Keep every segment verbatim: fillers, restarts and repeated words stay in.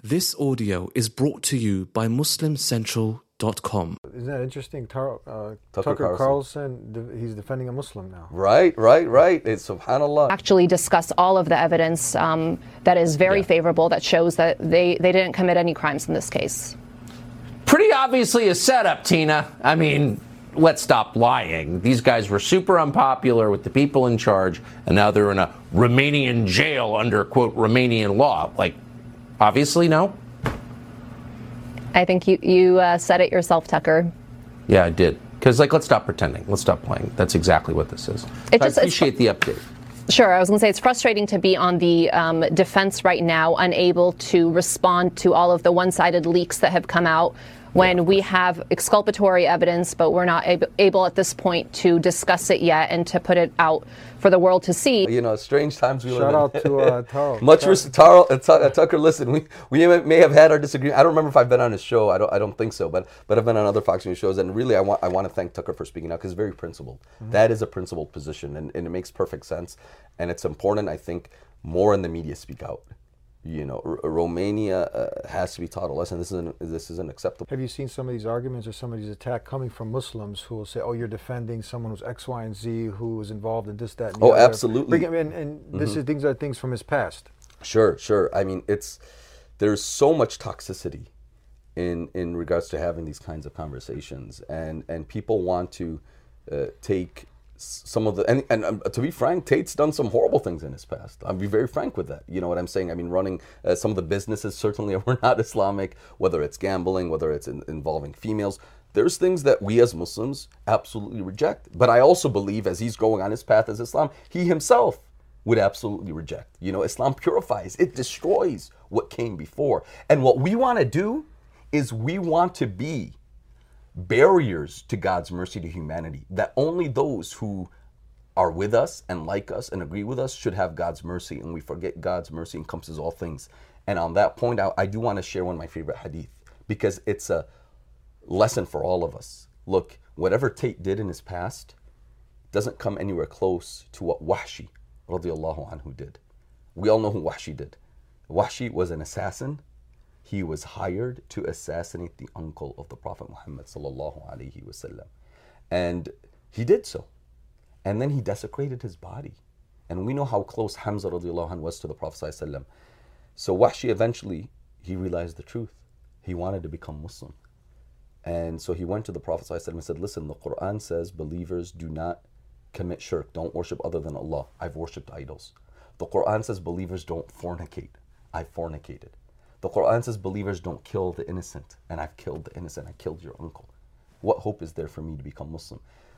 This audio is brought to you by Muslim Central dot com. Isn't that interesting? Tar- uh, Tucker Tucker Carlson. Carlson, he's defending a Muslim now. Right, right, right. It's subhanAllah. Actually discuss all of the evidence um, that is very Yeah. favorable, that shows that they, they didn't commit any crimes in this case. Pretty obviously a setup, Tina. I mean, let's stop lying. These guys were super unpopular with the people in charge, and now they're in a Romanian jail under, quote, Romanian law. Like, obviously, no? I think you, you uh, said it yourself, Tucker. Yeah, I did. Because, like, let's stop pretending. Let's stop playing. That's exactly what this is. It So just- I it's- appreciate the update. Sure, I was going to say it's frustrating to be on the um, defense right now, unable to respond to all of the one-sided leaks that have come out when we have exculpatory evidence, but we're not ab- able at this point to discuss it yet and to put it out for the world to see. You know, strange times we Shout live out in. to uh, Taro. Much respect, Taro, uh, T- uh, Tucker. Listen, we we may have had our disagreement. I don't remember if I've been on his show. I don't. I don't think so. But but I've been on other Fox News shows, and really, I want I want to thank Tucker for speaking out because it's very principled. Mm-hmm. That is a principled position, and, and it makes perfect sense. And it's important, I think, more in the media speak out. You know, R- Romania uh, has to be taught a lesson. This isn't this isn't acceptable. Have you seen some of these arguments or some of these attacks coming from Muslims who will say, "Oh, you're defending someone who's X, Y, and Z who was involved in this, that, and the Oh, other." absolutely. Bring, and and mm-hmm. this is things are things from his past. Sure, sure. I mean, it's there's so much toxicity in in regards to having these kinds of conversations, and and people want to uh, take some of the and, and um, to be frank, Tate's done some horrible things in his past. I'll be very frank with that. You know what I'm saying? I mean, running uh, some of the businesses certainly were not Islamic, whether it's gambling, whether it's in, involving females. There's things that we as Muslims absolutely reject. But I also believe as he's going on his path as Islam, he himself would absolutely reject. You know, Islam purifies, it destroys what came before. And what we want to do is we want to be barriers to God's mercy to humanity, that only those who are with us and like us and agree with us should have God's mercy, and we forget God's mercy encompasses all things. And on that point, I, I do want to share one of my favorite hadith because it's a lesson for all of us. Look, whatever Tate did in his past doesn't come anywhere close to what Wahshi radiallahu anhu did. We all know who Wahshi did. Wahshi was an assassin. He was hired to assassinate the uncle of the Prophet Muhammad sallallahu alaihi wasallam, and he did so. And then he desecrated his body, and we know how close Hamza radiallahu anhu was to the Prophet sallallahu alaihi wasallam. So Wahshi eventually he realized the truth. He wanted to become Muslim, and so he went to the Prophet sallallahu alaihi wasallam and said, "Listen, the Quran says believers do not commit shirk, don't worship other than Allah. I've worshipped idols. The Quran says believers don't fornicate. I've fornicated. The Quran says believers don't kill the innocent, and I've killed the innocent. I killed your uncle. What hope is there for me to become Muslim?"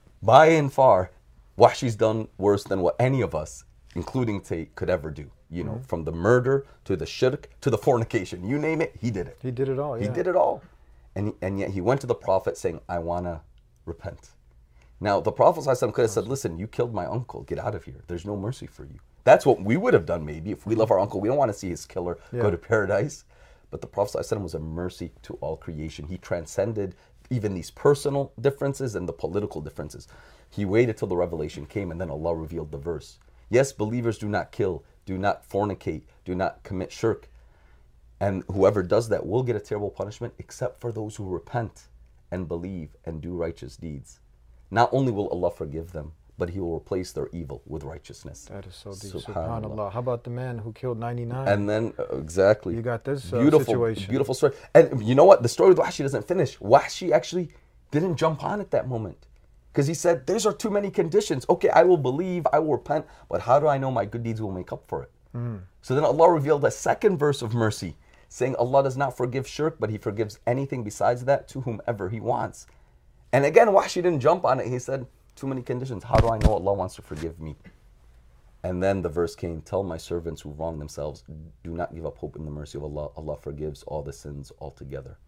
By and far, Wahshi's done worse than what any of us, including Tate, could ever do. You know, mm-hmm. from the murder to the shirk to the fornication, you name it, he did it. He did it all. Yeah. He did it all, and and yet he went to the Prophet saying, "I wanna repent." Now the Prophet ﷺ could have said, "Listen, you killed my uncle. Get out of here. There's no mercy for you." That's what we would have done maybe if we love our uncle. We don't want to see his killer yeah. go to paradise. But the Prophet ﷺ was a mercy to all creation. He transcended even these personal differences and the political differences. He waited till the revelation came, and then Allah revealed the verse. Yes, believers do not kill, do not fornicate, do not commit shirk. And whoever does that will get a terrible punishment, except for those who repent and believe and do righteous deeds. Not only will Allah forgive them, but He will replace their evil with righteousness. That is so deep. Subhanallah. Subhanallah. How about the man who killed ninety-nine? And then, uh, exactly. You got this uh, beautiful, situation. Beautiful story. And you know what? The story of Wahshi doesn't finish. Wahshi actually didn't jump on at that moment. Because he said, "These are too many conditions. Okay, I will believe, I will repent, but how do I know my good deeds will make up for it?" Mm. So then Allah revealed a second verse of mercy, saying Allah does not forgive shirk, but He forgives anything besides that to whomever He wants. And again, Wahshi didn't jump on it. He said, "Too many conditions. How do I know Allah wants to forgive me?" And then the verse came, "Tell my servants who wrong themselves, do not give up hope in the mercy of Allah. Allah forgives all the sins altogether."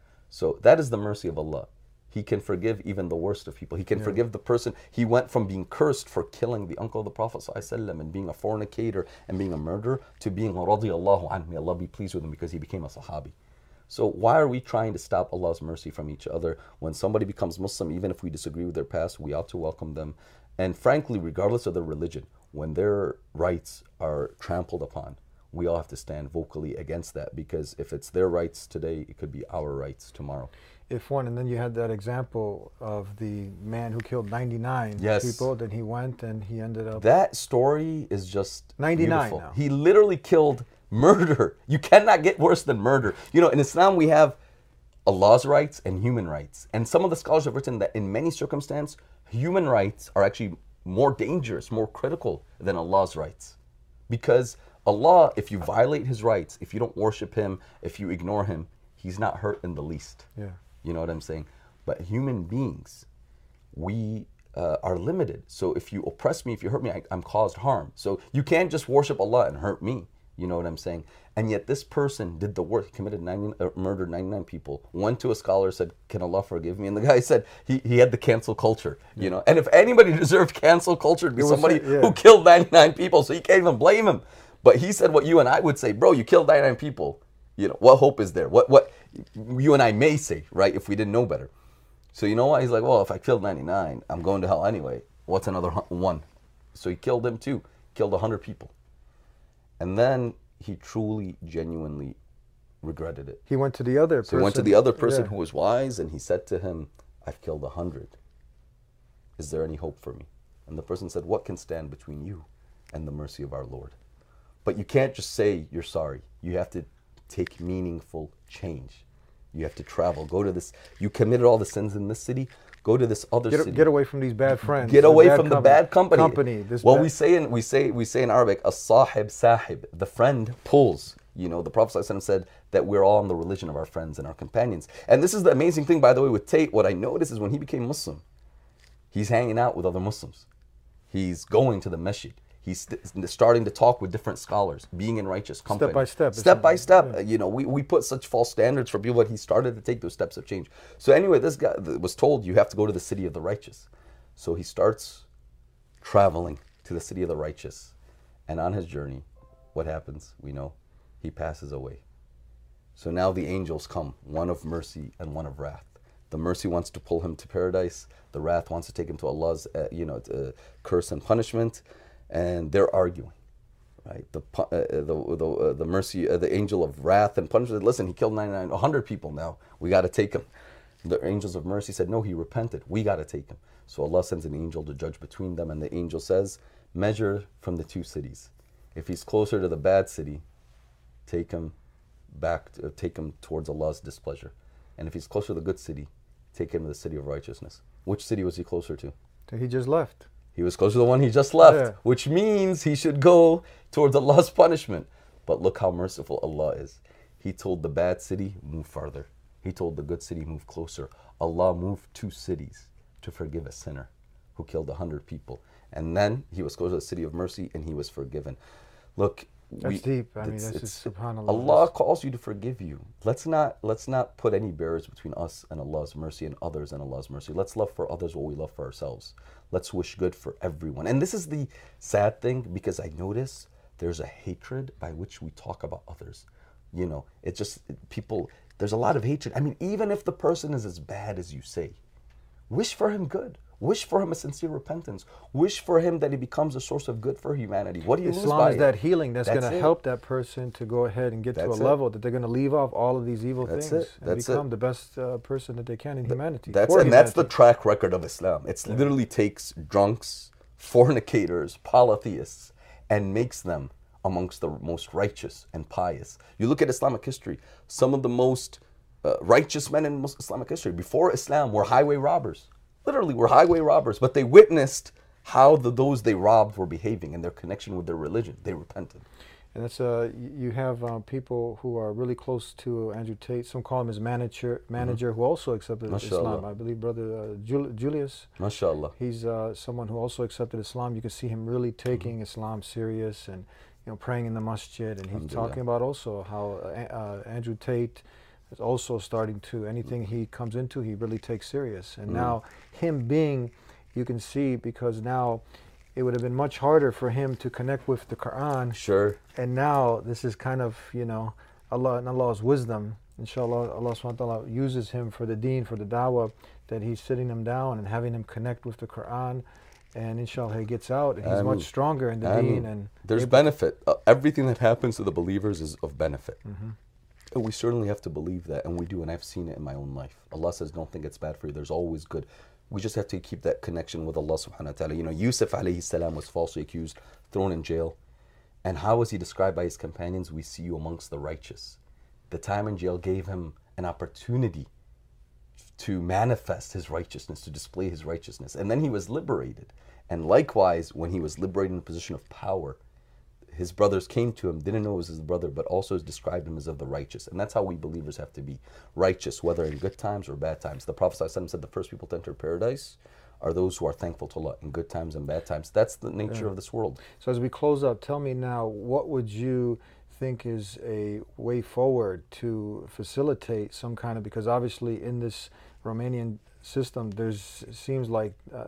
So that is the mercy of Allah. He can forgive even the worst of people. He can yeah. forgive the person. He went from being cursed for killing the uncle of the Prophet ﷺ and being a fornicator and being a murderer to being radiyallahu anhu. May Allah be pleased with him because he became a Sahabi. So why are we trying to stop Allah's mercy from each other? When somebody becomes Muslim, even if we disagree with their past, we ought to welcome them. And frankly, regardless of their religion, when their rights are trampled upon, we all have to stand vocally against that, because if it's their rights today, it could be our rights tomorrow. If one, and then you had that example of the man who killed ninety-nine Yes. people, then he went and he ended up... That story is just ninety-nine beautiful. now. He literally killed murder. You cannot get worse than murder. You know, in Islam we have Allah's rights and human rights. And some of the scholars have written that in many circumstances, human rights are actually more dangerous, more critical than Allah's rights. Because Allah, if you violate his rights, if you don't worship him, if you ignore him, he's not hurt in the least. Yeah. You know what I'm saying? But human beings, we uh, are limited. So if you oppress me, if you hurt me, I, I'm caused harm. So you can't just worship Allah and hurt me. You know what I'm saying? And yet this person did the work, committed ninety, uh, murdered ninety-nine people, went to a scholar, said, can Allah forgive me? And the guy said he, he had the cancel culture, you know? And if anybody deserved cancel culture, it'd be It was- somebody yeah. who killed ninety-nine people, so you can't even blame him. But he said what you and I would say, bro, you killed ninety-nine people. You know, what hope is there? What what you and I may say, right, if we didn't know better. So you know what? He's like, well, if I killed ninety-nine, I'm going to hell anyway. What's another hun- one? So he killed them too, killed one hundred people. And then he truly, genuinely regretted it. He went to the other person. So he went to the other person Yeah. who was wise, and he said to him, I've killed a hundred. Is there any hope for me? And the person said, what can stand between you and the mercy of our Lord? But you can't just say you're sorry. You have to take meaningful change. You have to travel. Go to this. You committed all the sins in this city. Go to this other Get, city. get away from these bad friends. Get the away bad from the company- bad company. Company. This well, bad- we say in we say we say in Arabic, as-sahib sahib. The friend pulls. You know, the Prophet ﷺ said that we're all in the religion of our friends and our companions. And this is the amazing thing, by the way, with Tate. What I noticed is when he became Muslim, he's hanging out with other Muslims. He's going to the masjid. He's st- starting to talk with different scholars, being in righteous company. by step, Step by it's- step. yeah. Uh, You know, we, we put such false standards for people, but he started to take those steps of change. So anyway, this guy th- was told, you have to go to the city of the righteous. So he starts traveling to the city of the righteous. And on his journey, what happens? We know. He passes away. So now the angels come, one of mercy and one of wrath. The mercy wants to pull him to paradise. The wrath wants to take him to Allah's, uh, you know, uh, curse and punishment. And they're arguing, right? The pu- uh, the the, uh, the mercy, uh, the angel of wrath and punishment. Listen, he killed ninety-nine, one hundred people. Now we got to take him. The angels of mercy said, no, he repented. We got to take him. So Allah sends an angel to judge between them, and the angel says, measure from the two cities. If he's closer to the bad city, take him back, to, uh, take him towards Allah's displeasure. And if he's closer to the good city, take him to the city of righteousness. Which city was he closer to? So he just left. He was closer to the one he just left, Yeah. which means he should go towards Allah's punishment. But look how merciful Allah is. He told the bad city, move farther. He told the good city, move closer. Allah moved two cities to forgive a sinner who killed a hundred people. And then he was close to the city of mercy and he was forgiven. Look, That's deep. I mean, it's- that's it's- just subhanAllah. Allah calls you to forgive you. Let's not let's not put any barriers between us and Allah's mercy and others and Allah's mercy. Let's love for others what we love for ourselves. Let's wish good for everyone. And this is the sad thing, because I notice there's a hatred by which we talk about others. You know, it's just people, there's a lot of hatred. I mean, even if the person is as bad as you say, wish for him good. Wish for him a sincere repentance. Wish for him that he becomes a source of good for humanity. What do you lose Islam by is it? that healing that's, That's going to it. help that person to go ahead and get to That's a it. level that they're going to leave off all of these evil That's things it. and That's become it. the best uh, person that they can in humanity. That's for and that's the humanity. track record of Islam. It literally takes drunks, fornicators, polytheists, and makes them amongst the most righteous and pious. You look at Islamic history, some of the most uh, righteous men in Mus- Islamic history before Islam were highway robbers. Literally were highway robbers, but they witnessed how the, those they robbed were behaving and their connection with their religion. They repented. And that's uh, y- you have uh, people who are really close to Andrew Tate. Some call him his manager, manager who also accepted Islam. MashaAllah. I believe Brother uh, Jul- Julius. MashaAllah. He's uh, someone who also accepted Islam. You can see him really taking Islam serious and you know praying in the masjid. And he's Alhamdulillah. talking about also how uh, A- uh, Andrew Tate is also starting to anything he comes into, he really takes serious. And now him being, you can see because now it would have been much harder for him to connect with the Quran. Sure. And now this is kind of, you know, Allah and Allah's wisdom. Inshallah, Allah subhanahu wa ta'ala uses him for the deen, for the da'wah, that he's sitting him down and having him connect with the Quran and inshallah he gets out and he's Ameen. much stronger in the Ameen. deen. And There's able- benefit. Uh, everything that happens to the believers is of benefit. Mm-hmm. And we certainly have to believe that, and we do, and I've seen it in my own life. Allah says, don't think it's bad for you. There's always good. We just have to keep that connection with Allah subhanahu wa ta'ala. You know, Yusuf alayhi salam was falsely accused, thrown in jail. And how was he described by his companions? We see you amongst the righteous. The time in jail gave him an opportunity to manifest his righteousness, to display his righteousness. And then he was liberated. And likewise, when he was liberated in a position of power, his brothers came to him, didn't know it was his brother, but also described him as of the righteous. And that's how we believers have to be righteous, whether in good times or bad times. The Prophet ﷺ said the first people to enter paradise are those who are thankful to Allah in good times and bad times. That's the nature Yeah. of this world. So as we close up, tell me now, what would you think is a way forward to facilitate some kind of, because obviously in this Romanian system, there's seems like uh,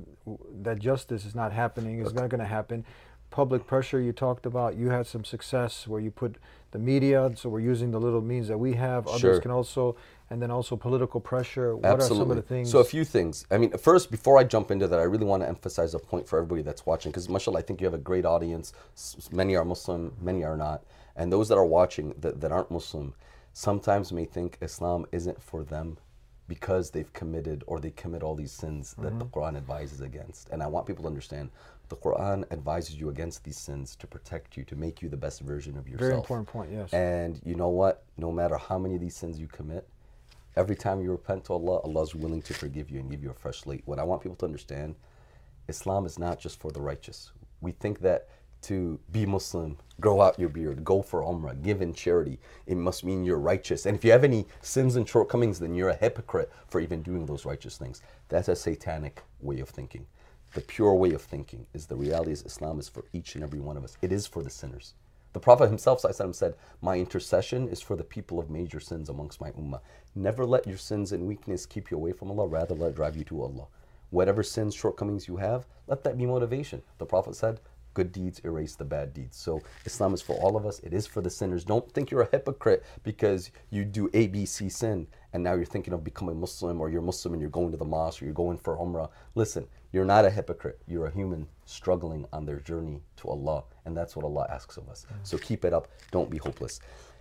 that justice is not happening, it's not going to happen. Public pressure you talked about, you had some success where you put the media, so we're using the little means that we have, others Sure. can also, and then also political pressure. What Absolutely. are some of the things? So a few things. I mean, first, before I jump into that, I really want to emphasize a point for everybody that's watching, because mashallah, I think you have a great audience. S- Many are Muslim, many are not. And those that are watching that, that aren't Muslim sometimes may think Islam isn't for them because they've committed or they commit all these sins that Mm-hmm. the Quran advises against. And I want people to understand the Quran advises you against these sins to protect you, to make you the best version of yourself. Very important point, yes. And you know what? No matter how many of these sins you commit, every time you repent to Allah, Allah is willing to forgive you and give you a fresh slate. What I want people to understand, Islam is not just for the righteous. We think that to be Muslim, grow out your beard, go for Umrah, give in charity, it must mean you're righteous. And if you have any sins and shortcomings, then you're a hypocrite for even doing those righteous things. That's a satanic way of thinking. The pure way of thinking is the reality is Islam is for each and every one of us. It is for the sinners. The Prophet himself said, my intercession is for the people of major sins amongst my ummah. Never let your sins and weakness keep you away from Allah, rather let it drive you to Allah. Whatever sins, shortcomings you have, let that be motivation. The Prophet said, good deeds erase the bad deeds. So Islam is for all of us. It is for the sinners. Don't think you're a hypocrite because you do A, B, C sin and now you're thinking of becoming Muslim, or you're Muslim and you're going to the mosque, or you're going for Umrah. Listen, you're not a hypocrite. You're a human struggling on their journey to Allah, and that's what Allah asks of us. So keep it up. Don't be hopeless.